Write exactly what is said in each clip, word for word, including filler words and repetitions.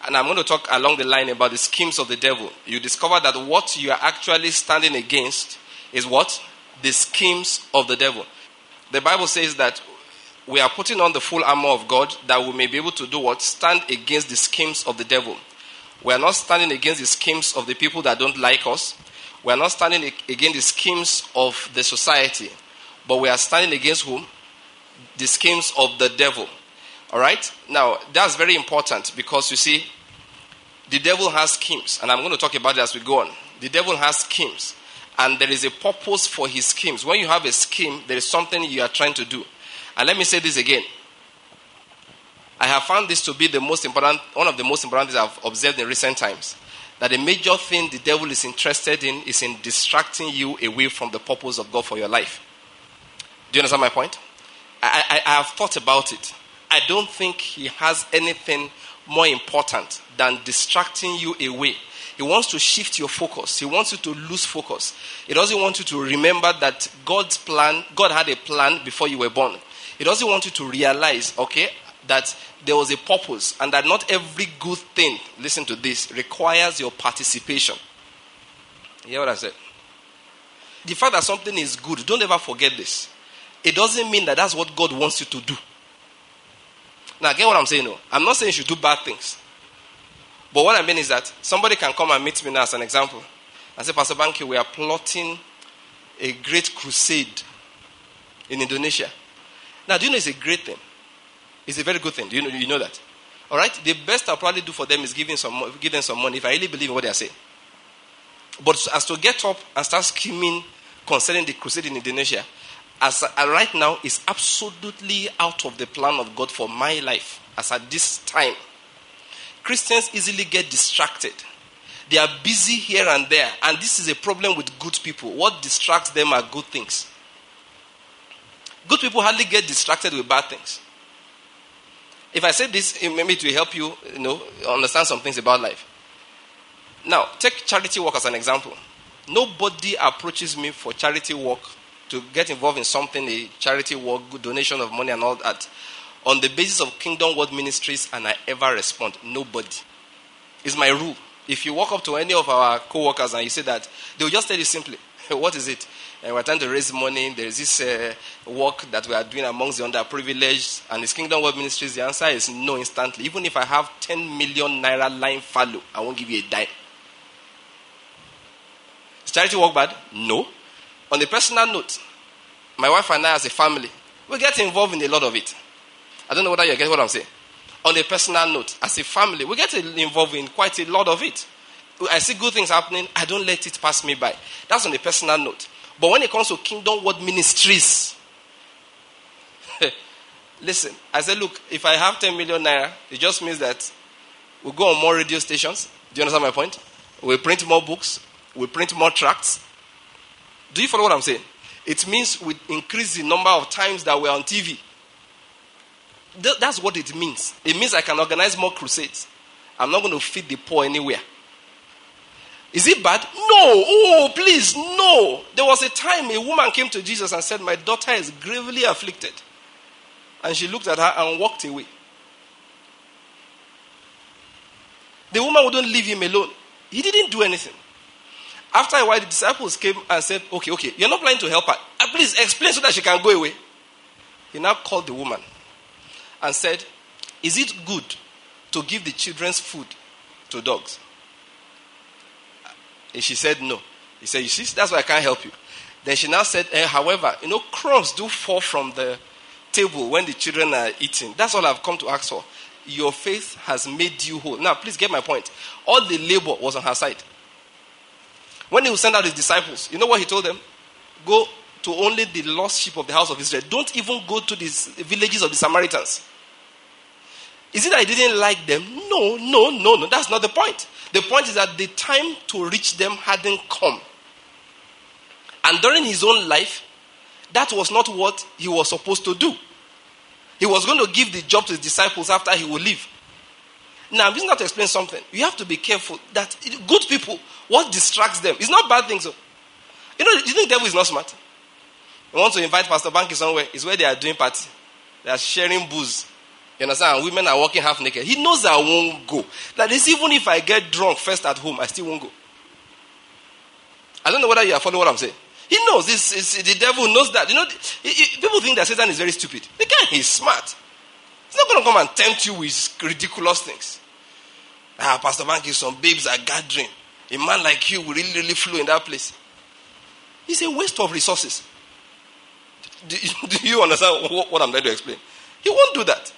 and I'm going to talk along the line about the schemes of the devil, you discover that what you are actually standing against is what? The schemes of the devil. The Bible says that we are putting on the full armor of God that we may be able to do what? Stand against the schemes of the devil. We are not standing against the schemes of the people that don't like us. We are not standing against the schemes of the society. But we are standing against whom? The schemes of the devil. All right? Now, that's very important because you see, the devil has schemes. And I'm going to talk about it as we go on. The devil has schemes. And there is a purpose for his schemes. When you have a scheme, there is something you are trying to do. And let me say this again. I have found this to be the most important, one of the most important things I've observed in recent times. That the major thing the devil is interested in is in distracting you away from the purpose of God for your life. Do you understand my point? I, I, I have thought about it. I don't think he has anything more important than distracting you away. He wants to shift your focus. He wants you to lose focus. He doesn't want you to remember that God's plan, God had a plan before you were born. He doesn't want you to realize, okay, that there was a purpose and that not every good thing, listen to this, requires your participation. You hear what I said? The fact that something is good, don't ever forget this. It doesn't mean that that's what God wants you to do. Now, get what I'm saying? No, I'm not saying you should do bad things. But what I mean is that somebody can come and meet me now as an example and say, Pastor Banky, we are plotting a great crusade in Indonesia. Now, do you know it's a great thing? It's a very good thing. Do you know, you know that? All right? The best I'll probably do for them is give them some, give them some money if I really believe in what they are saying. But as to get up and start scheming concerning the crusade in Indonesia, as uh, right now, is absolutely out of the plan of God for my life. As at this time, Christians easily get distracted. They are busy here and there, and this is a problem with good people. What distracts them are good things. Good people hardly get distracted with bad things. If I say this, maybe it will help you, you know, understand some things about life. Now, take charity work as an example. Nobody approaches me for charity work to get involved in something, a charity work, good donation of money and all that, on the basis of Kingdom World Ministries, and I ever respond. Nobody. It's my rule. If you walk up to any of our co-workers and you say that, they will just tell you simply, what is it? And we're trying to raise money. There's this uh, work that we are doing amongst the underprivileged, and it's Kingdom World Ministries. The answer is no instantly. Even if I have ten million naira line fallow, I won't give you a dime. Is charity work bad? No. On a personal note, my wife and I as a family, we get involved in a lot of it. I don't know whether you get what I'm saying. On a personal note, as a family, we get involved in quite a lot of it. I see good things happening, I don't let it pass me by. That's on a personal note. But when it comes to Kingdom World Ministries, listen, I said, look, if I have ten million naira, it just means that we'll go on more radio stations. Do you understand my point? We'll print more books. We'll print more tracts. Do you follow what I'm saying? It means we increase the number of times that we're on T V. Th- that's what it means. It means I can organize more crusades. I'm not going to feed the poor anywhere. Is it bad? No. Oh, please, no. There was a time a woman came to Jesus and said, my daughter is gravely afflicted. And she looked at her and walked away. The woman wouldn't leave him alone. He didn't do anything. After a while, the disciples came and said, okay, okay, you're not planning to help her. Uh, please explain so that she can go away. He now called the woman and said, is it good to give the children's food to dogs? And she said no. He said, you see, that's why I can't help you. Then she now said, eh, however, you know, crumbs do fall from the table when the children are eating. That's all I've come to ask for. Your faith has made you whole. Now, please get my point. All the labor was on her side. When he would send out his disciples, you know what he told them? Go to only the lost sheep of the house of Israel. Don't even go to the villages of the Samaritans. Is it that he didn't like them? No, no, no, no. That's not the point. The point is that the time to reach them hadn't come. And during his own life, that was not what he was supposed to do. He was going to give the job to his disciples after he would leave. Now, I'm just going to explain something. You have to be careful that good people, what distracts them? It's not bad things. So. You know, you think the devil is not smart? He wants to invite Pastor Banky somewhere. It's where they are doing party. They are sharing booze. You understand? And women are walking half naked. He knows I won't go. That is, even if I get drunk first at home, I still won't go. I don't know whether you are following what I'm saying. He knows this. Is, the devil knows that. You know, he, he, people think that Satan is very stupid. The guy is smart. He's not going to come and tempt you with ridiculous things. Ah, Pastor Banky, some babes are gathering. A man like you will really, really flow in that place. It's a waste of resources. Do, do you understand what, what I'm trying to explain? He won't do that.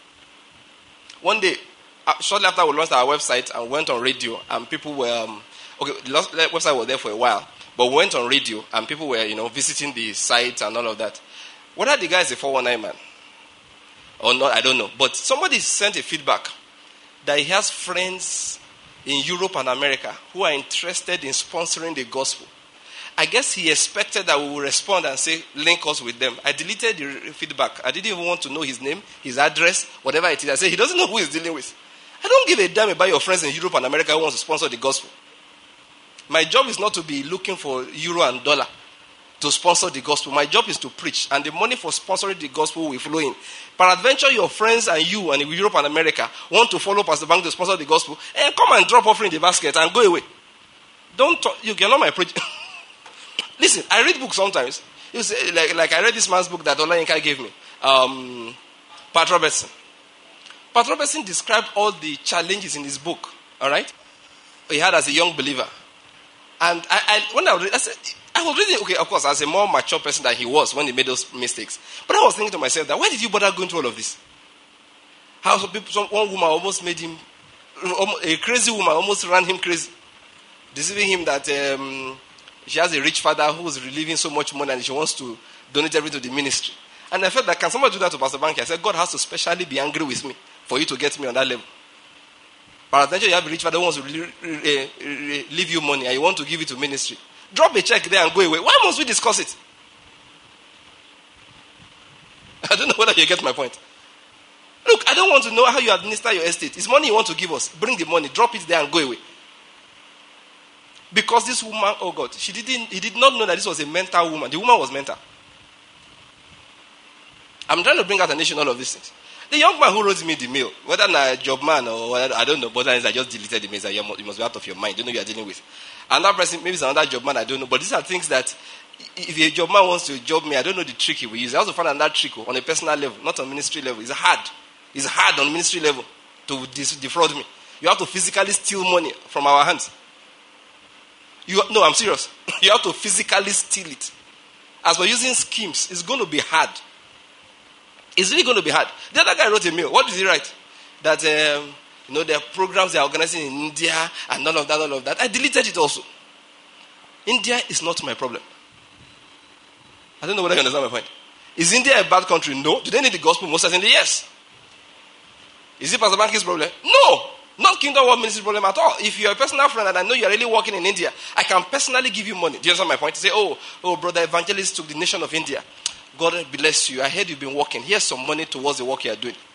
One day, uh, shortly after we launched our website and went on radio, and people were, um, okay, the website was there for a while, but we went on radio and people were, you know, visiting the site and all of that. Whether the guy is a four one nine man or not, I don't know. But somebody sent a feedback that he has friends in Europe and America who are interested in sponsoring the gospel. I guess he expected that we would respond and say, link us with them. I deleted the feedback. I didn't even want to know his name, his address, whatever it is. I said, he doesn't know who he's dealing with. I don't give a damn about your friends in Europe and America who wants to sponsor the gospel. My job is not to be looking for euro and dollar to sponsor the gospel. My job is to preach, and the money for sponsoring the gospel will flow in. Peradventure, your friends and you and Europe and America want to follow Pastor Bank to sponsor the gospel, and come and drop offering in the basket and go away. Don't talk, you are not my preacher. Listen, I read books sometimes. You say, like, like I read this man's book that Ola Yinka gave me, um, Pat Robertson. Pat Robertson described all the challenges in his book. All right, he had as a young believer, and I, I when I was, I said, I was reading. Okay, of course, as a more mature person than he was when he made those mistakes. But I was thinking to myself that why did you bother going through all of this? How some people, some, one woman almost made him, a crazy woman almost ran him crazy, deceiving him that. Um, She has a rich father who is relieving so much money and she wants to donate everything to the ministry. And I felt that, can somebody do that to Pastor Banky? I said, God has to specially be angry with me for you to get me on that level. Peradventure, you have a rich father who wants to leave you money and you want to give it to ministry. Drop a check there and go away. Why must we discuss it? I don't know whether you get my point. Look, I don't want to know how you administer your estate. It's money you want to give us. Bring the money, drop it there and go away. Because this woman, oh God, she didn't, he did not know that this was a mental woman. The woman was mental. I'm trying to bring out a nation all of these things. The young man who wrote me the mail, whether a job man or I don't know, but I just deleted the mail. That you must be out of your mind. You know you are dealing with. Another person, maybe it's another job man, I don't know. But these are things that if a job man wants to job me, I don't know the trick he will use. I also find another trick on a personal level, not on ministry level. It's hard. It's hard on ministry level to defraud me. You have to physically steal money from our hands. You, no, I'm serious. You have to physically steal it. As we're using schemes, it's going to be hard. It's really going to be hard. The other guy wrote a mail. What did he write? That, um, you know, there are programs they are organizing in India and none of that, all of that. I deleted it also. India is not my problem. I don't know whether you understand my point. Is India a bad country? No. Do they need the gospel? Most certainly, yes. Is it Pastor Banky's problem? No. Not Kingdom World Ministry problem at all. If you're a personal friend and I know you're really working in India, I can personally give you money. Do you understand my point? To say, oh, oh, brother evangelist took the nation of India. God bless you. I heard you've been working. Here's some money towards the work you're doing.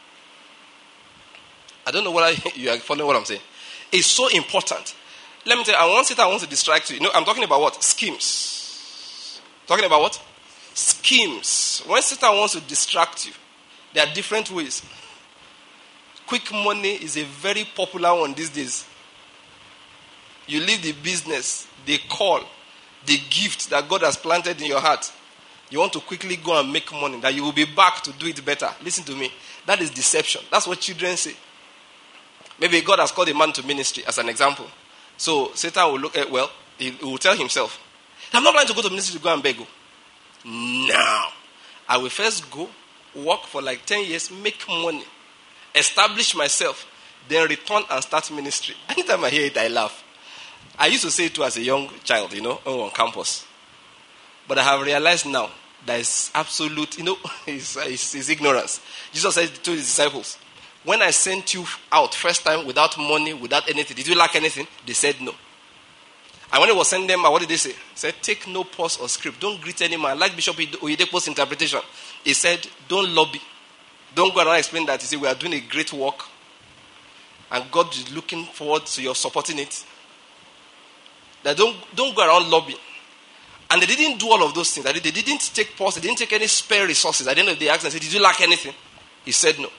I don't know whether you are following what I'm saying. It's so important. Let me tell you, I want it, I want to distract you. You know, I'm talking about what? Schemes. Talking about what? Schemes. When Satan wants to distract you, there are different ways. Quick money is a very popular one these days. You leave the business, the call, the gift that God has planted in your heart. You want to quickly go and make money, that you will be back to do it better. Listen to me. That is deception. That's what children say. Maybe God has called a man to ministry as an example. So Satan will look at, well, he will tell himself, I'm not going to go to ministry to go and beg. Now, I will first go, work for like ten years, make money. Establish myself, then return and start ministry. Anytime I hear it, I laugh. I used to say it too as a young child, you know, on campus. But I have realized now that it's absolute, you know, it's, it's, it's ignorance. Jesus said to his disciples, when I sent you out first time without money, without anything, did you lack anything? They said no. And when he was sending them out, what did they say? He said, take no pause or script. Don't greet any man. Like Bishop Oyedepo's interpretation. He said, don't lobby. Don't go around and explain that. He said, we are doing a great work. And God is looking forward to your supporting it. That don't, don't go around lobbying. And they didn't do all of those things. They didn't take pause. They didn't take any spare resources. At the end of the day, they asked and said, did you lack anything? He said no.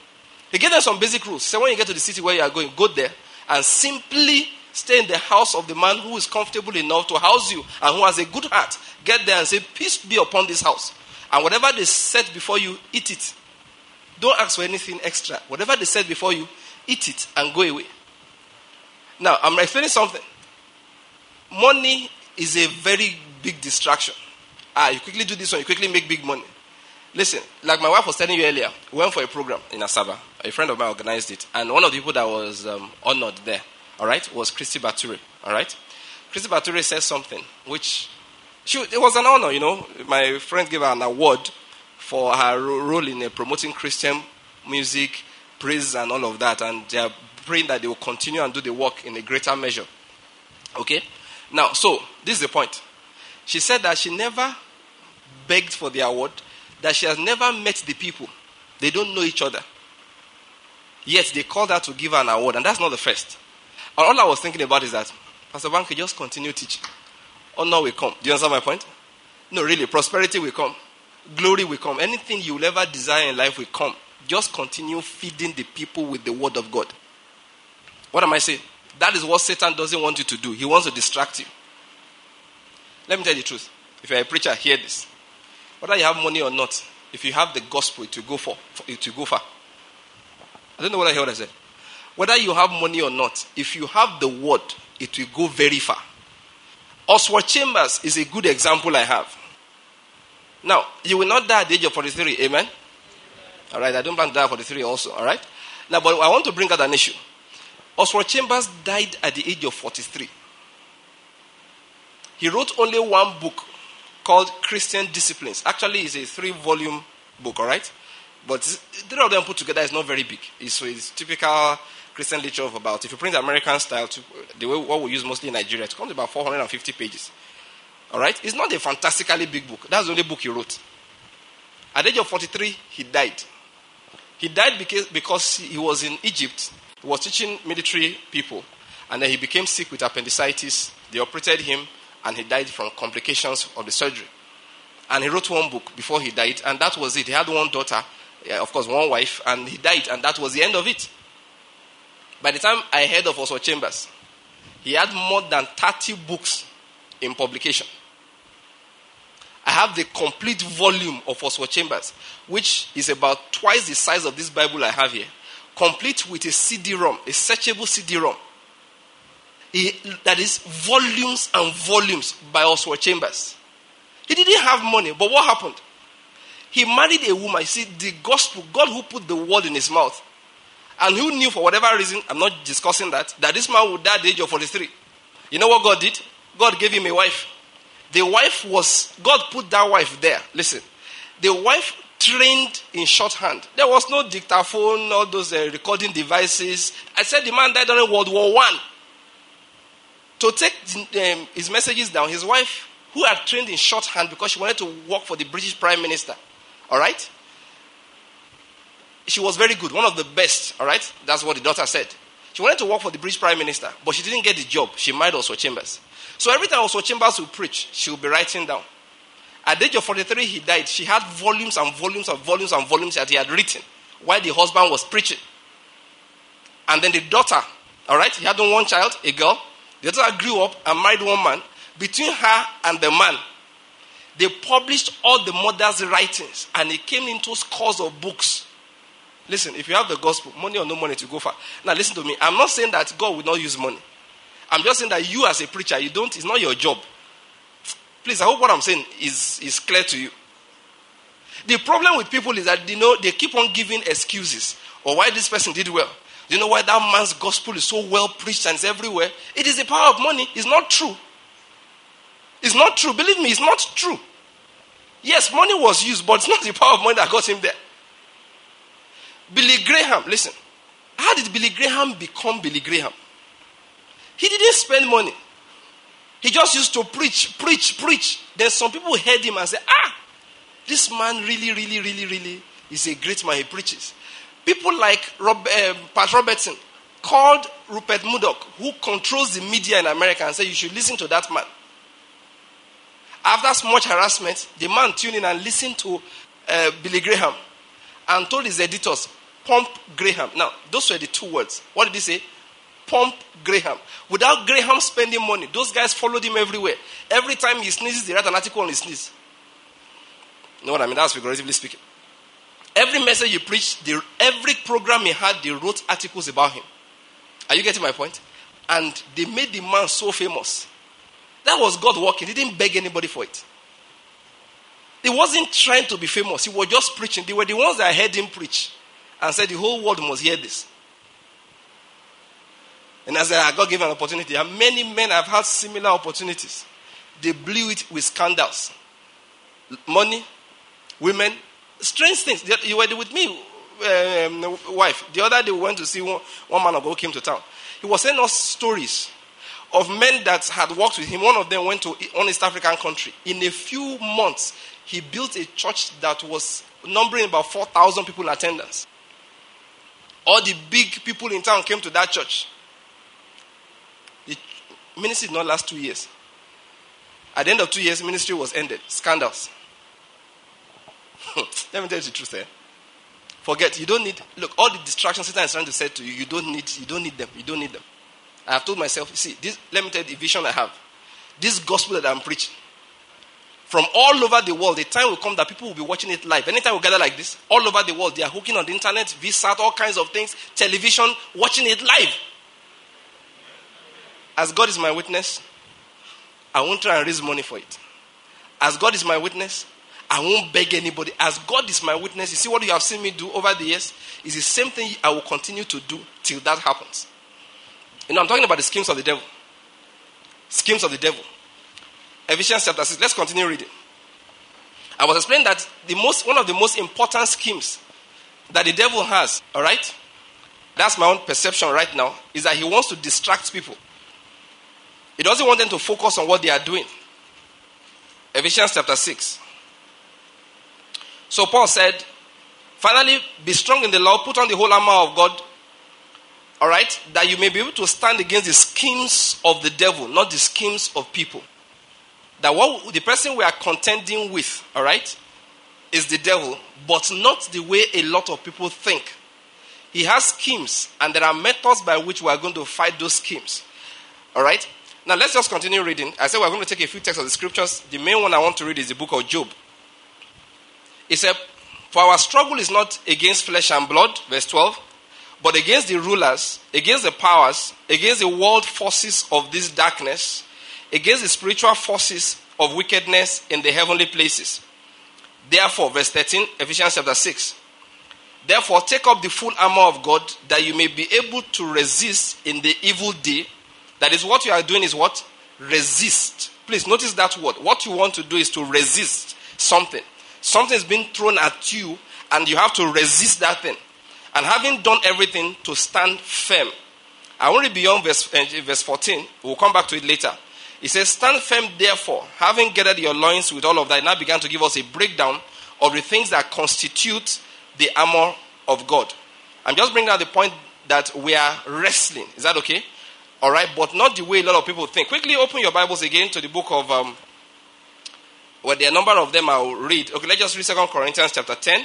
He gave them some basic rules. He said, when you get to the city where you are going, go there and simply stay in the house of the man who is comfortable enough to house you and who has a good heart. Get there and say, peace be upon this house. And whatever they set before you, eat it. Don't ask for anything extra. Whatever they set before you, eat it and go away. Now, I'm explaining something. Money is a very big distraction. Ah, you quickly do this one, you quickly make big money. Listen, like my wife was telling you earlier, we went for a program in Asaba. A friend of mine organized it. And one of the people that was um, honored there, all right, was Christy Bature, all right? Christy Bature said something, which, she, it was an honor, you know. My friend gave her an award for her role in uh, promoting Christian music, praise, and all of that. And they are praying that they will continue and do the work in a greater measure. Okay? Now, so, this is the point. She said that she never begged for the award, that she has never met the people. They don't know each other. Yet they called her to give her an award, and that's not the first. And all I was thinking about is that, Pastor Banky, just continue teaching. Honor will come. Do you understand my point? No, really, prosperity will come. Glory will come. Anything you will ever desire in life will come. Just continue feeding the people with the word of God. What am I saying? That is what Satan doesn't want you to do. He wants to distract you. Let me tell you the truth. If you're a preacher, hear this. Whether you have money or not, if you have the gospel, it will go for, it will go far. I don't know what I heard I said. Whether you have money or not, if you have the word, it will go very far. Oswald Chambers is a good example I have. Now, you will not die at the age of forty-three, amen? All right, I don't plan to die at forty-three also, all right? Now, but I want to bring out an issue. Oswald Chambers died at the age of forty-three. He wrote only one book called Christian Disciplines. Actually, it's a three-volume book, all right? But three of them put together is not very big. It's, it's typical Christian literature of about, if you print the American style, to, the way what we use mostly in Nigeria, it comes to about four hundred fifty pages. All right? It's not a fantastically big book. That's the only book he wrote. At the age of forty-three, he died. He died because, because he was in Egypt. He was teaching military people. And then he became sick with appendicitis. They operated him. And he died from complications of the surgery. And he wrote one book before he died. And that was it. He had one daughter. Of course, one wife. And he died. And that was the end of it. By the time I heard of Oswald Chambers, he had more than thirty books in publication. I have the complete volume of Oswald Chambers, which is about twice the size of this Bible I have here. Complete with a C D-ROM, a searchable C D-ROM. He, that is volumes and volumes by Oswald Chambers. He didn't have money, but what happened? He married a woman. You see, the gospel, God who put the word in his mouth, and who knew for whatever reason, I'm not discussing that, that this man would die at the age of forty-three. You know what God did? God gave him a wife. The wife was, God put that wife there. Listen, the wife trained in shorthand. There was no dictaphone, all those uh, recording devices. I said the man died during World War One. To take um, his messages down, his wife, who had trained in shorthand because she wanted to work for the British Prime Minister, all right? She was very good, one of the best, all right? That's what the daughter said. She wanted to work for the British Prime Minister, but she didn't get the job. She married Oswald Chambers. So every time Oswald Chambers would preach, she would be writing down. At the age of forty-three, he died. She had volumes and volumes and volumes and volumes that he had written while the husband was preaching. And then the daughter, all right, he had one child, a girl. The daughter grew up and married one man. Between her and the man, they published all the mother's writings, and it came into scores of books. Listen, if you have the gospel, money or no money, to go far. Now listen to me. I'm not saying that God will not use money. I'm just saying that you as a preacher, you don't, it's not your job. Please, I hope what I'm saying is, is clear to you. The problem with people is that, you know, they keep on giving excuses. Or why this person did well. You know why that man's gospel is so well preached and it's everywhere? It is the power of money. It's not true. It's not true. Believe me, it's not true. Yes, money was used, but it's not the power of money that got him there. Billy Graham, listen. How did Billy Graham become Billy Graham? He didn't spend money. He just used to preach, preach, preach. Then some people heard him and said, ah, this man really, really, really, really is a great man. He preaches. People like Rob, uh, Pat Robertson called Rupert Murdoch, who controls the media in America, and said, you should listen to that man. After much harassment, the man tuned in and listened to uh, Billy Graham and told his editors, Pump Graham. Now, those were the two words. What did he say? Pump Graham. Without Graham spending money, those guys followed him everywhere. Every time he sneezes, they write an article on his sneeze. You know what I mean? That's figuratively speaking. Every message he preached, the, every program he had, they wrote articles about him. Are you getting my point? And they made the man so famous. That was God working. He didn't beg anybody for it. He wasn't trying to be famous. He was just preaching. They were the ones that heard him preach and said the whole world must hear this. And as I God gave an opportunity, and many men have had similar opportunities. They blew it with scandals. Money, women, strange things. You were with me, um, wife. The other day we went to see one, one man of God who came to town. He was telling us stories of men that had worked with him. One of them went to one East African country. In a few months, he built a church that was numbering about four thousand people in attendance. All the big people in town came to that church. The ministry did not last two years. At the end of two years, ministry was ended. Scandals. Let me tell you the truth, eh? Forget, you don't need, look, all the distractions Satan is trying to say to you, you don't need, you don't need them, you don't need them. I have told myself, see, this, let me tell you the vision I have. This gospel that I'm preaching, from all over the world, the time will come that people will be watching it live. Anytime we gather like this, all over the world, they are hooking on the internet, Vsat, all kinds of things, television, watching it live. As God is my witness, I won't try and raise money for it. As God is my witness, I won't beg anybody. As God is my witness, you see what you have seen me do over the years is the same thing I will continue to do till that happens. You know, I'm talking about the schemes of the devil. Schemes of the devil. Ephesians chapter six. Let's continue reading. I was explaining that the most, one of the most important schemes that the devil has, all right, that's my own perception right now, is that he wants to distract people. He doesn't want them to focus on what they are doing. Ephesians chapter six. So Paul said, finally, be strong in the Lord, put on the whole armor of God, all right, that you may be able to stand against the schemes of the devil, not the schemes of people. That what the person we are contending with, all right, is the devil, but not the way a lot of people think. He has schemes, and there are methods by which we are going to fight those schemes. All right? Now, let's just continue reading. I said we're going to take a few texts of the scriptures. The main one I want to read is the book of Job. He said, for our struggle is not against flesh and blood, verse twelve, but against the rulers, against the powers, against the world forces of this darkness, against the spiritual forces of wickedness in the heavenly places. Therefore, verse thirteen, Ephesians chapter six. Therefore, take up the full armor of God, that you may be able to resist in the evil day. That is, what you are doing is what? Resist. Please notice that word. What you want to do is to resist something. Something is being thrown at you, and you have to resist that thing. And having done everything, to stand firm. I want to read beyond verse, uh, verse fourteen. We'll come back to it later. It says, stand firm, therefore, having gathered your loins with all of that. It now began to give us a breakdown of the things that constitute the armor of God. I'm just bringing out the point that we are wrestling. Is that okay? All right, but not the way a lot of people think. Quickly open your Bibles again to the book of, um, well, there are a number of them I'll read. Okay, let's just read Second Corinthians chapter ten.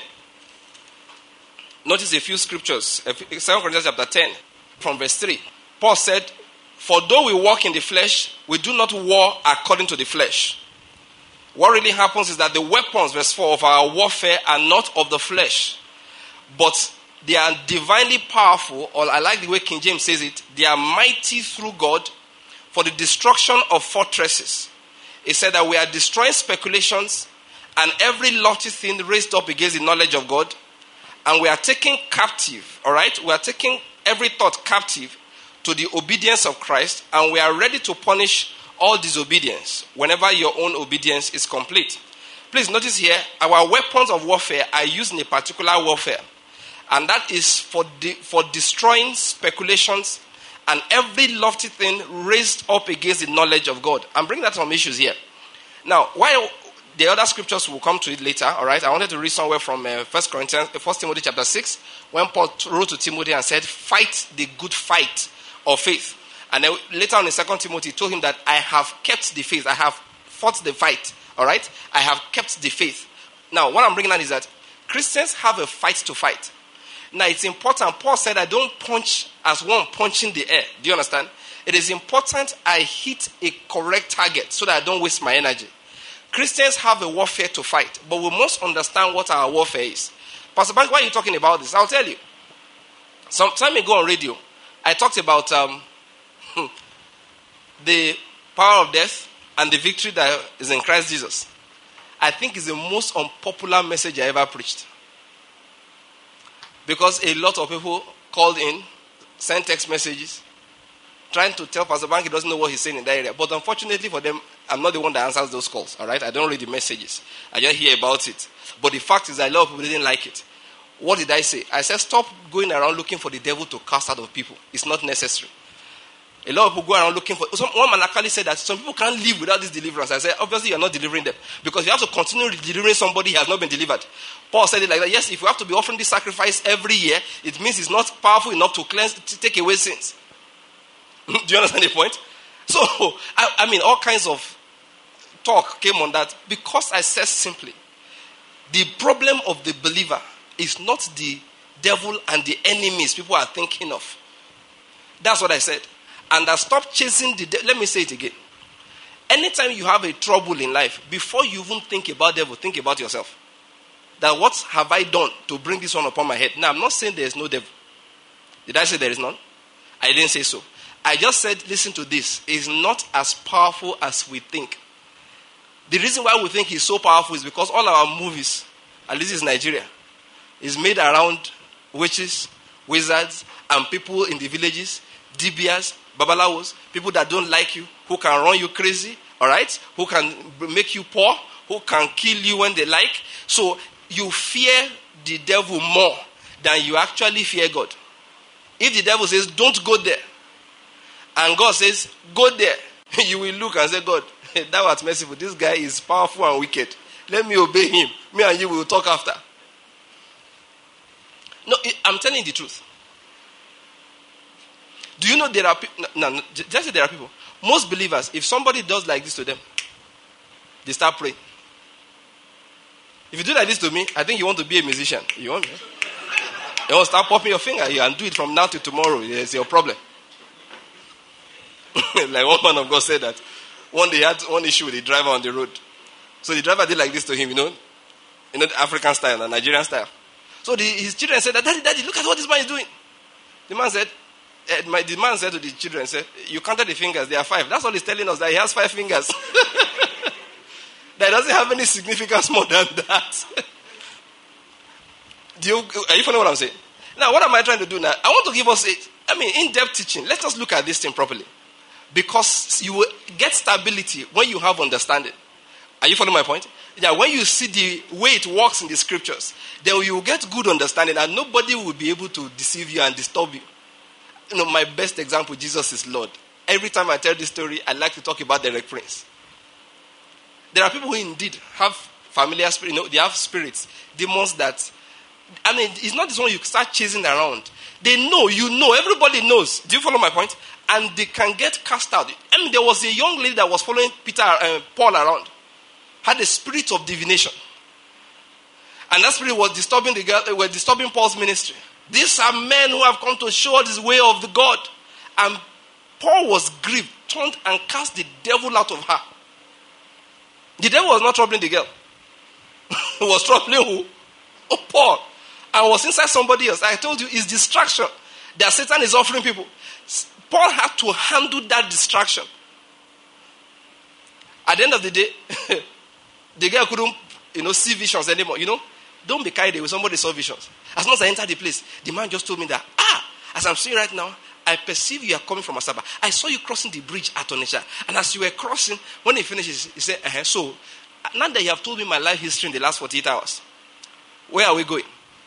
Notice a few scriptures. Second Corinthians chapter ten, from verse three. Paul said, for though we walk in the flesh, we do not war according to the flesh. What really happens is that the weapons, verse four, of our warfare are not of the flesh, but they are divinely powerful, or I like the way King James says it, they are mighty through God for the destruction of fortresses. It said that we are destroying speculations and every lofty thing raised up against the knowledge of God, and we are taking captive, all right? We are taking every thought captive to the obedience of Christ, and we are ready to punish all disobedience whenever your own obedience is complete. Please notice here, our weapons of warfare are used in a particular warfare. And that is for de- for destroying speculations and every lofty thing raised up against the knowledge of God. I'm bringing that some issues here. Now, while the other scriptures will come to it later, all right, I wanted to read somewhere from uh, First Corinthians, First Timothy chapter six, when Paul wrote to Timothy and said, fight the good fight of faith. And then later on in Second Timothy, he told him that I have kept the faith. I have fought the fight, all right? I have kept the faith. Now, what I'm bringing out is that Christians have a fight to fight. Now, it's important. Paul said, I don't punch as one punching the air. Do you understand? It is important I hit a correct target so that I don't waste my energy. Christians have a warfare to fight, but we must understand what our warfare is. Pastor Bank, why are you talking about this? I'll tell you. Some time ago on radio, I talked about um, the power of death and the victory that is in Christ Jesus. I think it's the most unpopular message I ever preached. Because a lot of people called in, sent text messages, trying to tell Pastor Bank he doesn't know what he's saying in that area. But unfortunately for them, I'm not the one that answers those calls, all right? I don't read the messages. I just hear about it. But the fact is that a lot of people didn't like it. What did I say? I said, stop going around looking for the devil to cast out of people. It's not necessary. A lot of people go around looking for... Some, one man actually said that some people can't live without this deliverance. I said, obviously you're not delivering them. Because you have to continue delivering somebody who has not been delivered. Paul said it like that. Yes, if you have to be offering this sacrifice every year, it means it's not powerful enough to cleanse, to take away sins. Do you understand the point? So, I, I mean, all kinds of talk came on that. Because I said simply, the problem of the believer is not the devil and the enemies people are thinking of. That's what I said. And I stopped chasing the devil. Let me say it again. Anytime you have a trouble in life, before you even think about devil, think about yourself. That what have I done to bring this one upon my head? Now, I'm not saying there is no devil. Did I say there is none? I didn't say so. I just said, listen to this. It's not as powerful as we think. The reason why we think he's so powerful is because all our movies, at least in Nigeria, is made around witches, wizards, and people in the villages, dibias, babalawos, people that don't like you, who can run you crazy, all right? Who can make you poor, who can kill you when they like. So you fear the devil more than you actually fear God. If the devil says, don't go there, and God says, go there, you will look and say, God, that was merciful. This guy is powerful and wicked. Let me obey him. Me and you will talk after. No, I'm telling you the truth. Do you know there are people? No, no, just say there are people. Most believers, if somebody does like this to them, they start praying. If you do like this to me, I think you want to be a musician. You want me? You want to start popping your finger here and do it from now to tomorrow. It's your problem. Like one man of God said that one day he had one issue with the driver on the road. So the driver did like this to him, you know, you know, the African style, the Nigerian style. So the, his children said, Daddy, Daddy, look at what this man is doing. The man said, uh, my, the man said to the children, said, you counted the fingers, there are five. That's all he's telling us, that he has five fingers. That doesn't have any significance more than that. Do you, are you following what I'm saying? Now, what am I trying to do now? I want to give us, a, I mean, in-depth teaching. Let us look at this thing properly. Because you will get stability when you have understanding. Are you following my point? Yeah, when you see the way it works in the scriptures, then you will get good understanding and nobody will be able to deceive you and disturb you. You know, my best example, Jesus is Lord. Every time I tell this story, I like to talk about the Red Prince. There are people who indeed have familiar spirits, you know, they have spirits, demons that, I mean, it's not this one you start chasing around. They know, you know, everybody knows. Do you follow my point? And they can get cast out. I mean, there was a young lady that was following Peter, uh, Paul around. Had a spirit of divination. And that spirit was disturbing the girl, were disturbing Paul's ministry. These are men who have come to show us the way of the God. And Paul was grieved, turned and cast the devil out of her. The devil was not troubling the girl. He was troubling who? Oh, Paul. And was inside somebody else. I told you, it's distraction that Satan is offering people. Paul had to handle that distraction. At the end of the day, the girl couldn't, you know, see visions anymore. You know, don't be carried away. Somebody saw visions. As soon as I entered the place, the man just told me that, ah, as I'm seeing right now, I perceive you are coming from Asaba. I saw you crossing the bridge at Onitsha. And as you were crossing, when he finished, he said, uh-huh, so, now that you have told me my life history in the last forty-eight hours, where are we going?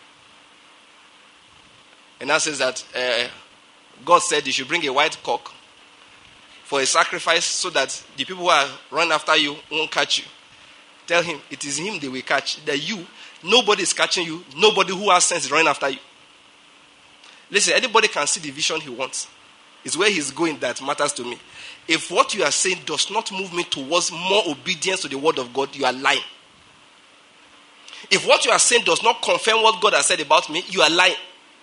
And that says that uh, God said you should bring a white cock for a sacrifice so that the people who are running after you won't catch you. Tell him it is him they will catch. That you, nobody is catching you. Nobody who has sense is running after you. Listen, anybody can see the vision he wants. It's where he's going that matters to me. If what you are saying does not move me towards more obedience to the word of God, you are lying. If what you are saying does not confirm what God has said about me, you are lying.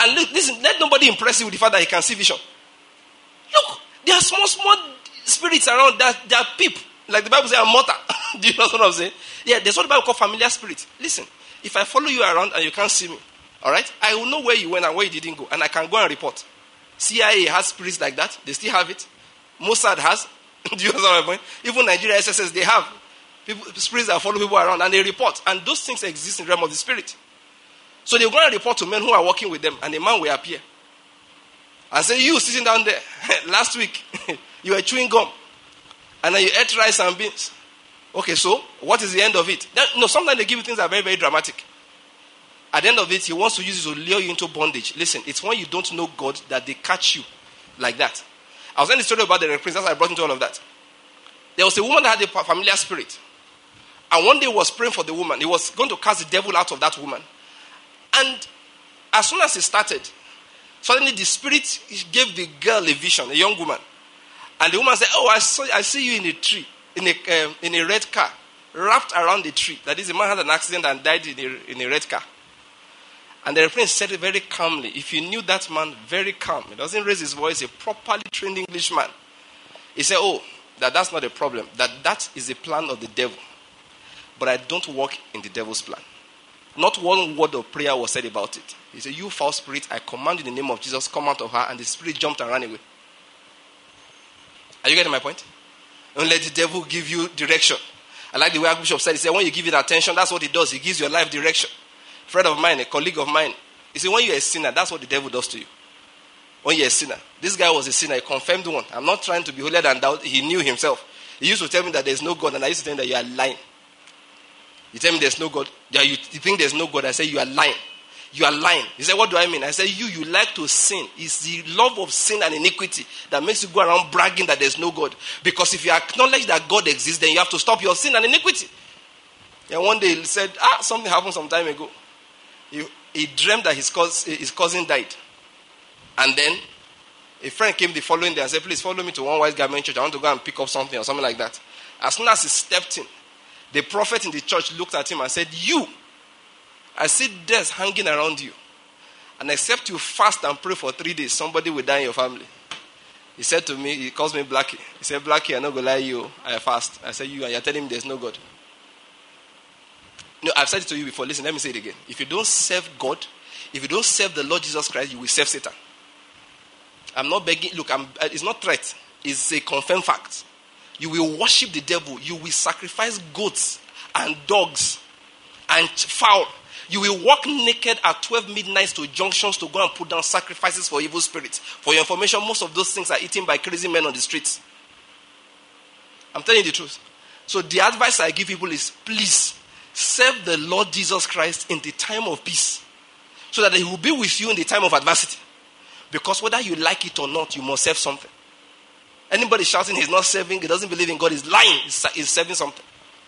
And look, listen, let nobody impress you with the fact that he can see vision. Look, there are small, small spirits around that they are peep. Like the Bible says, I'm mortar. Do you know what I'm saying? Yeah, there's what the Bible calls familiar spirits. Listen, if I follow you around and you can't see me, all right, I will know where you went and where you didn't go, and I can go and report. C I A has spirits like that. They still have it. Mossad has. Do you know what I'm saying? Even Nigeria S S S, they have people, spirits that follow people around, and they report. And those things exist in the realm of the spirit. So they're going to report to men who are working with them, and a man will appear and say, you sitting down there, last week, you were chewing gum, and then you ate rice and beans. Okay, so what is the end of it? Then, no, sometimes they give you things that are very, very dramatic. At the end of it, he wants to use it to lure you into bondage. Listen, it's when you don't know God that they catch you like that. I was telling the story about the prince. That's why I brought into all of that. There was a woman that had a familiar spirit. And one day he was praying for the woman. He was going to cast the devil out of that woman. And as soon as he started, suddenly the spirit gave the girl a vision, a young woman. And the woman said, oh, I saw, I see you in a tree, in a, um, in a red car, wrapped around the tree. That is, the man had an accident and died in a, in a red car. And the prince said it very calmly. If you knew that man, very calm. He doesn't raise his voice, a properly trained Englishman. He said, oh, that that's not a problem. That that is a plan of the devil. But I don't work in the devil's plan. Not one word of prayer was said about it. He said, you foul spirit, I command you in the name of Jesus, come out of her. And the spirit jumped and ran away. Are you getting my point? Don't let the devil give you direction. I like the way Archbishop said, he said, when you give it attention, that's what he does. He gives your life direction. A friend of mine, a colleague of mine, he said, when you're a sinner, that's what the devil does to you. When you're a sinner. This guy was a sinner, a confirmed one. I'm not trying to be holier than thou. He knew himself. He used to tell me that there's no God, and I used to tell him that you are lying. You tell me there's no God. Yeah, you, you think there's no God. I say you are lying. You are lying. He said, what do I mean? I said, you, you like to sin. It's the love of sin and iniquity that makes you go around bragging that there's no God. Because if you acknowledge that God exists, then you have to stop your sin and iniquity. And one day he said, ah, something happened some time ago. He, he dreamt that his cousin, his cousin died. And then a friend came the following day and said, please follow me to One Wise Garment Church. I want to go and pick up something or something like that. As soon as he stepped in, the prophet in the church looked at him and said, you, I see death hanging around you. And except you fast and pray for three days, somebody will die in your family. He said to me, he calls me Blackie. He said, Blackie, I'm not going to lie to you. I fast. I said, you, and you're telling me there's no God. No, I've said it to you before. Listen, let me say it again. If you don't serve God, if you don't serve the Lord Jesus Christ, you will serve Satan. I'm not begging. Look, I'm, it's not threat. It's a confirmed fact. You will worship the devil. You will sacrifice goats and dogs and fowl. You will walk naked at twelve midnight to junctions to go and put down sacrifices for evil spirits. For your information, most of those things are eaten by crazy men on the streets. I'm telling you the truth. So the advice I give people is, please, serve the Lord Jesus Christ in the time of peace, so that he will be with you in the time of adversity. Because whether you like it or not, you must serve something. Anybody shouting he's not serving, he doesn't believe in God, is lying, he's serving something.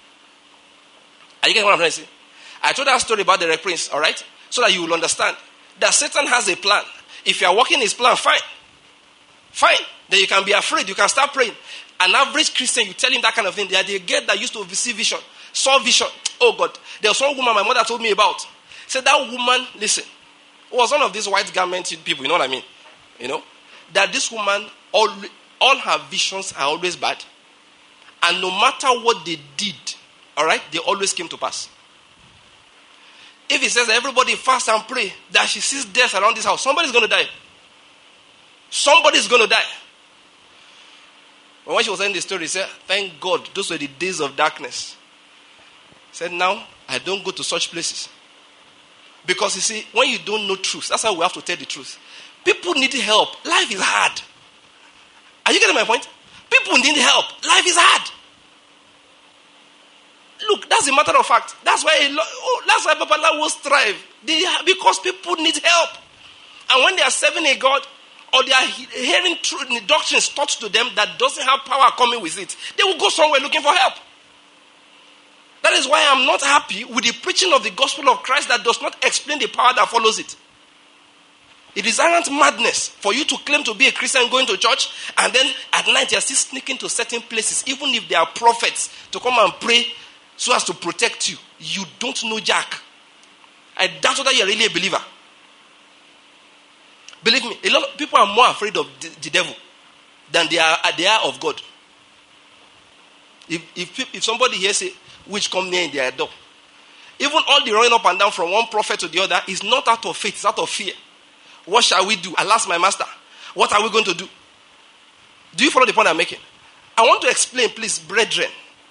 Are you getting what I'm trying to say? I told that story about the red prince, all right? So that you will understand that Satan has a plan. If you are working his plan, fine. Fine. Then you can be afraid. You can start praying. An average Christian, you tell him that kind of thing. They are the girl that used to see vision, saw vision. Oh God. There was one woman my mother told me about. Said that woman, listen, was one of these white garmented people, you know what I mean? You know? That this woman, all, all her visions are always bad. And no matter what they did, all right, they always came to pass. If he says everybody fast and pray that she sees death around this house, somebody's going to die. Somebody's going to die. But when she was saying the story, she said, thank God, those were the days of darkness. She said, now, I don't go to such places. Because you see, when you don't know truth, that's how we have to tell the truth. People need help. Life is hard. Are you getting my point? People need help. Life is hard. Look, that's a matter of fact. That's why oh, that's why Babalawo will strive. They, because people need help. And when they are serving a God, or they are hearing truth, doctrines taught to them that doesn't have power coming with it, they will go somewhere looking for help. That is why I'm not happy with the preaching of the gospel of Christ that does not explain the power that follows it. It is arrant madness for you to claim to be a Christian going to church, and then at night you are still sneaking to certain places, even if they are prophets, to come and pray so as to protect you. You don't know Jack. I doubt whether you are really a believer. Believe me, a lot of people are more afraid of the, the devil than they are, they are of God. If, if, if somebody here say, which come near in their door, even all the running up and down from one prophet to the other is not out of faith, it's out of fear. What shall we do? Alas, my master, what are we going to do? Do you follow the point I'm making? I want to explain, please, brethren.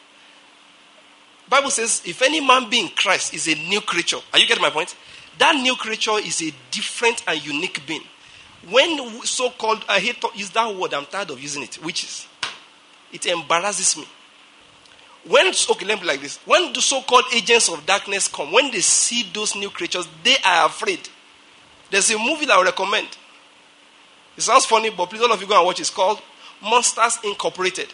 Bible says, if any man be in Christ is a new creature. Are you getting my point? That new creature is a different and unique being. When so-called, I hate to use that word, I'm tired of using it, witches. It embarrasses me. When, okay, let me be like this. When the so-called agents of darkness come, when they see those new creatures, they are afraid. There's a movie that I recommend. It sounds funny, but please, all of you go and watch it. It's called Monsters Incorporated.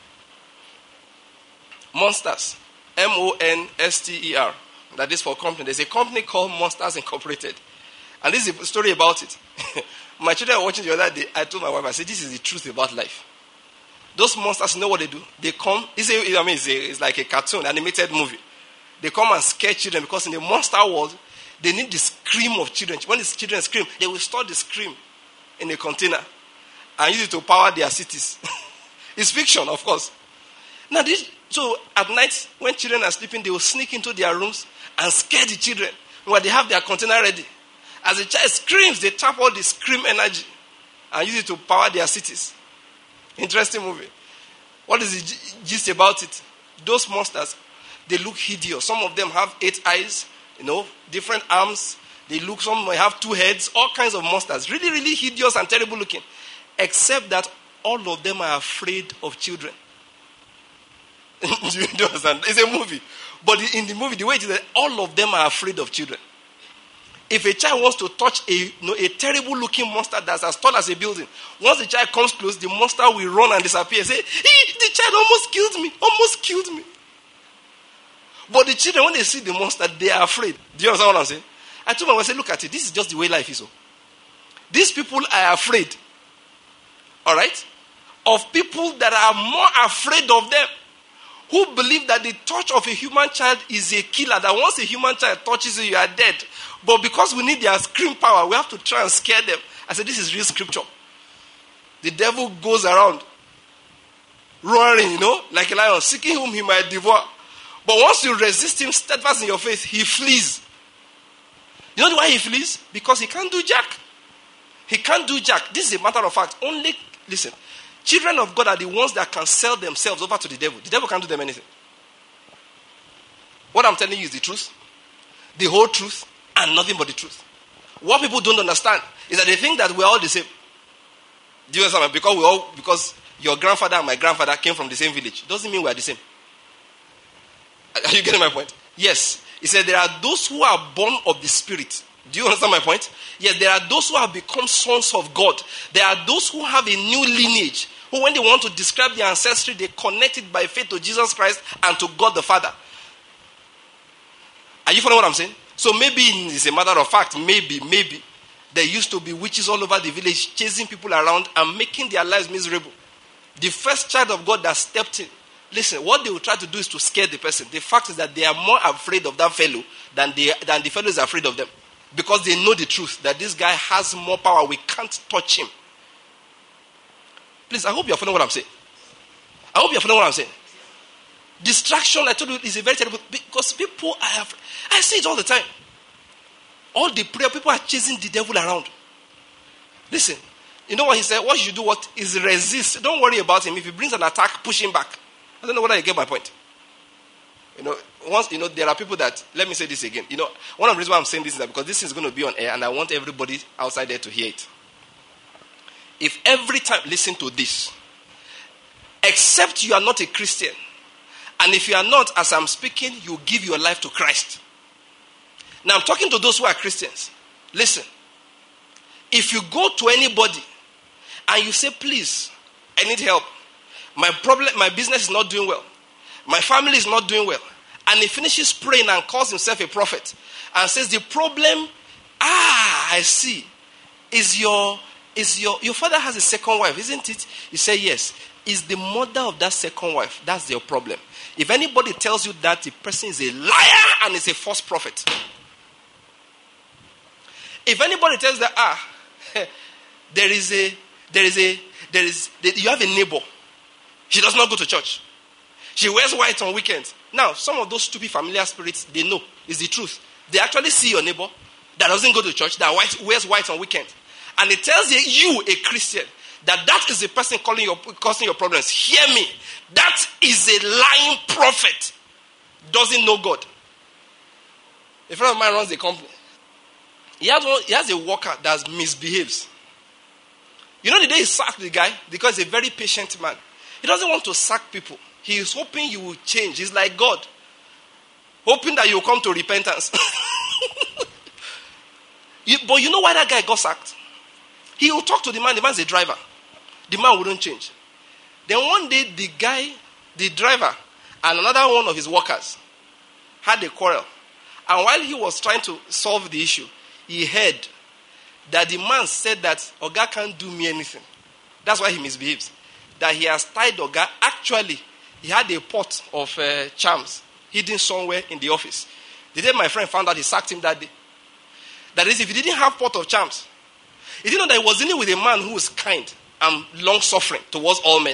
Monsters. M O N S T E R. That is for company. There's a company called Monsters Incorporated. And this is a story about it. My children were watching the other day. I told my wife, I said, this is the truth about life. Those monsters, you know what they do? They come, it's, a, I mean, it's, a, it's like a cartoon, animated movie. They come and scare children because in the monster world, they need the scream of children. When the children scream, they will store the scream in a container and use it to power their cities. It's fiction, of course. Now, this, so at night, when children are sleeping, they will sneak into their rooms and scare the children while they have their container ready. As the child screams, they tap all the scream energy and use it to power their cities. Interesting movie. What is the gist about it? Those monsters, they look hideous. Some of them have eight eyes, you know, different arms. They look, some may have two heads, all kinds of monsters. Really, really hideous and terrible looking. Except that all of them are afraid of children. Do you understand? It's a movie. But in the movie, the way it is that all of them are afraid of children. If a child wants to touch a, you know, a terrible looking monster that's as tall as a building, once the child comes close, the monster will run and disappear. Say, hey, the child almost killed me, almost killed me. But the children, when they see the monster, they are afraid. Do you understand what I'm saying? I told my wife, I said, look at it. This is just the way life is. These people are afraid. All right? Of people that are more afraid of them. Who believe that the touch of a human child is a killer. That once a human child touches you, you are dead. But because we need their scream power, we have to try and scare them. I said, this is real scripture. The devil goes around roaring, you know, like a lion, seeking whom he might devour. But once you resist him steadfast in your faith, he flees. You know why he flees? Because he can't do jack. He can't do jack. This is a matter of fact. Only, listen, children of God are the ones that can sell themselves over to the devil. The devil can't do them anything. What I'm telling you is the truth. The whole truth. And nothing but the truth. What people don't understand is that they think that we're all the same. Do you understand? Because we all, because your grandfather and my grandfather came from the same village, doesn't mean we're the same. Are you getting my point? Yes. He said there are those who are born of the Spirit. Do you understand my point? Yes, there are those who have become sons of God. There are those who have a new lineage, who when they want to describe their ancestry, they connect it by faith to Jesus Christ and to God the Father. Are you following what I'm saying? So maybe it's a matter of fact, maybe, maybe, there used to be witches all over the village chasing people around and making their lives miserable. The first child of God that stepped in, listen, what they will try to do is to scare the person. The fact is that they are more afraid of that fellow than, they, than the fellow is afraid of them. Because they know the truth, that this guy has more power. We can't touch him. Please, I hope you're following what I'm saying. I hope you're following what I'm saying. Distraction, I told you, is a very terrible, because people are afraid. I see it all the time. All the prayer, people are chasing the devil around. Listen, you know what he said? What you should do what is resist. Don't worry about him. If he brings an attack, push him back. I don't know whether you get my point. You know, once, you know, there are people that, let me say this again. You know, one of the reasons why I'm saying this is that because this is going to be on air and I want everybody outside there to hear it. If every time, listen to this, except you are not a Christian, and if you are not, as I'm speaking, you give your life to Christ. Now I'm talking to those who are Christians. Listen, if you go to anybody and you say, please, I need help. My problem, my business is not doing well. My family is not doing well. And he finishes praying and calls himself a prophet and says, the problem, ah, I see, is your, is your, your father has a second wife, isn't it? You say, yes. Is the mother of that second wife. That's your problem. If anybody tells you that, the person is a liar and is a false prophet. If anybody tells that, ah, There is a, there is a, there is, you have a neighbor. She does not go to church. She wears white on weekends. Now, some of those stupid familiar spirits, they know it's the truth. They actually see your neighbor that doesn't go to church, that white, wears white on weekends. And it tells you, you, a Christian, that that is the person calling your, causing your problems. Hear me. That is a lying prophet. Doesn't know God. A friend of mine runs a company. He has, one, he has a worker that misbehaves. You know the day he sacked the guy? Because he's a very patient man. He doesn't want to sack people. He is hoping you will change. He's like God. Hoping that you will come to repentance. you, but you know why that guy got sacked? He will talk to the man. The man's a driver. The man wouldn't change. Then one day, the guy, the driver, and another one of his workers had a quarrel. And while he was trying to solve the issue, he heard that the man said that Oga can't do me anything. That's why he misbehaves. That he has tied Oga. Actually, he had a pot of uh, charms hidden somewhere in the office. The day my friend found out, he sacked him that day. That is, if he didn't have pot of charms, he didn't know that he was dealing with a man who was kind and long-suffering towards all men.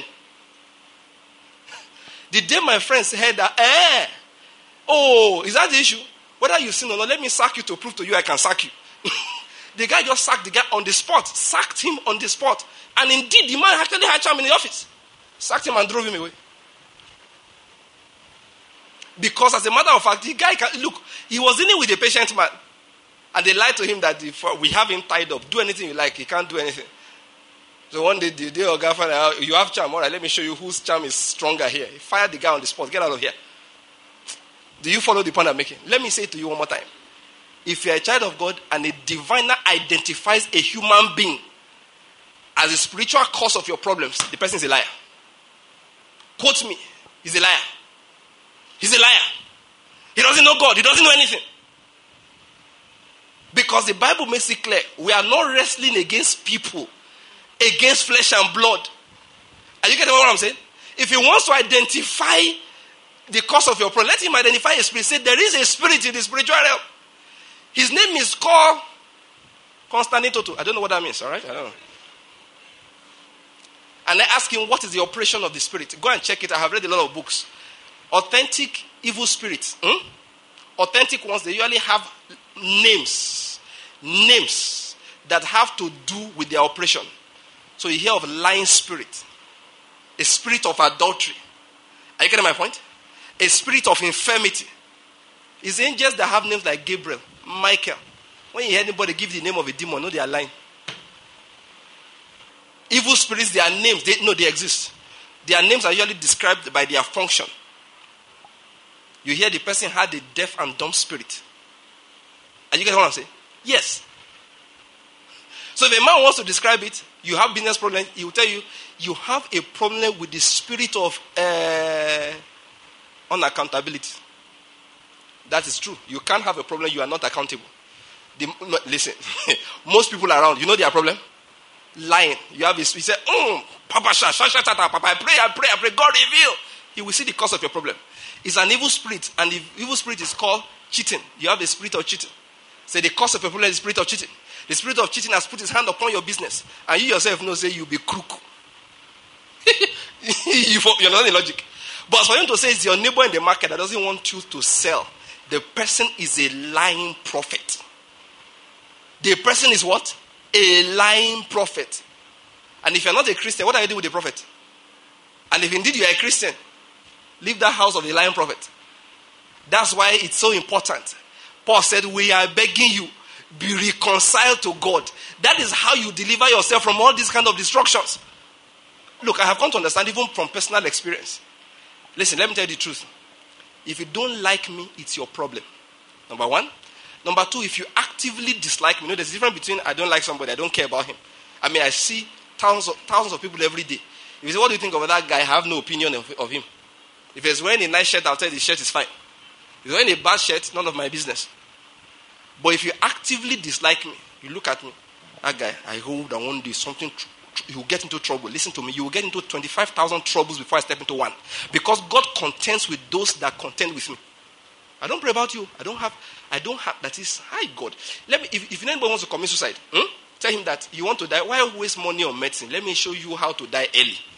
The day my friends heard that, eh, oh, is that the issue? Whether you sin or not, let me sack you to prove to you I can sack you. The guy just sacked the guy on the spot. Sacked him on the spot. And indeed, the man actually had charm in the office. Sacked him and drove him away. Because as a matter of fact, the guy, can, look, he was dealing with a patient man. And they lied to him that if we have him tied up. Do anything you like. He can't do anything. So one day, the day Oga found out, you have charm. All right, let me show you whose charm is stronger here. He fired the guy on the spot. Get out of here. Do you follow the point I'm making? Let me say it to you one more time. If you're a child of God and a diviner identifies a human being as a spiritual cause of your problems, the person is a liar. Quote me. He's a liar. He's a liar. He doesn't know God. He doesn't know anything. Because the Bible makes it clear, we are not wrestling against people, against flesh and blood. Are you getting what I'm saying? If he wants to identify the cause of your problem, let him identify a spirit. Say, there is a spirit in the spiritual realm. His name is called Constantinople. I don't know what that means, all right? I don't know. And I ask him, what is the operation of the spirit? Go and check it. I have read a lot of books. Authentic evil spirits. Hmm? Authentic ones, they usually have names. Names that have to do with their operation. So you hear of lying spirit. A spirit of adultery. Are you getting my point? A spirit of infirmity. It's angels that have names like Gabriel, Michael. When you hear anybody give the name of a demon, no, they are lying. Evil spirits, their names, they, no, they exist. Their names are usually described by their function. You hear the person had a deaf and dumb spirit. Are you getting what I'm saying? Yes. So if a man wants to describe it, you have business problems, he will tell you, you have a problem with the spirit of uh, unaccountability. That is true. You can't have a problem, you are not accountable. The, no, listen, most people around, you know their problem? Lying. You have this, you say, mm, Papa, sha, sha, sha, sha, Papa, I pray, I pray, I pray, God reveal. He will see the cause of your problem. It's an evil spirit, and the evil spirit is called cheating. You have the spirit of cheating. Say the cause of your problem is the spirit of cheating. The spirit of cheating has put his hand upon your business, and you yourself know, say, you'll be crook. You're not in logic. But for him to say it's your neighbor in the market that doesn't want you to sell, the person is a lying prophet. The person is what? A lying prophet. And if you're not a Christian, what are you doing with the prophet? And if indeed you are a Christian, leave that house of the lying prophet. That's why it's so important. Paul said, we are begging you, be reconciled to God. That is how you deliver yourself from all these kind of destructions. Look, I have come to understand even from personal experience. Listen, let me tell you the truth. If you don't like me, it's your problem. Number one. Number two, if you actively dislike me, you know, there's a difference between I don't like somebody, I don't care about him. I mean, I see thousands of, thousands of people every day. If you say, what do you think of that guy? I have no opinion of, of him. If he's wearing a nice shirt, I'll tell you the shirt is fine. If he's wearing a bad shirt, none of my business. But if you actively dislike me, you look at me, that guy, I hope that one day something, tr- tr- you will get into trouble. Listen to me, you will get into twenty-five thousand troubles before I step into one. Because God contends with those that contend with me. I don't pray about you. I don't have, I don't have, that is, hi God. Let me, if, if anybody wants to commit suicide, hmm? Tell him that you want to die. Why waste money on medicine? Let me show you how to die early.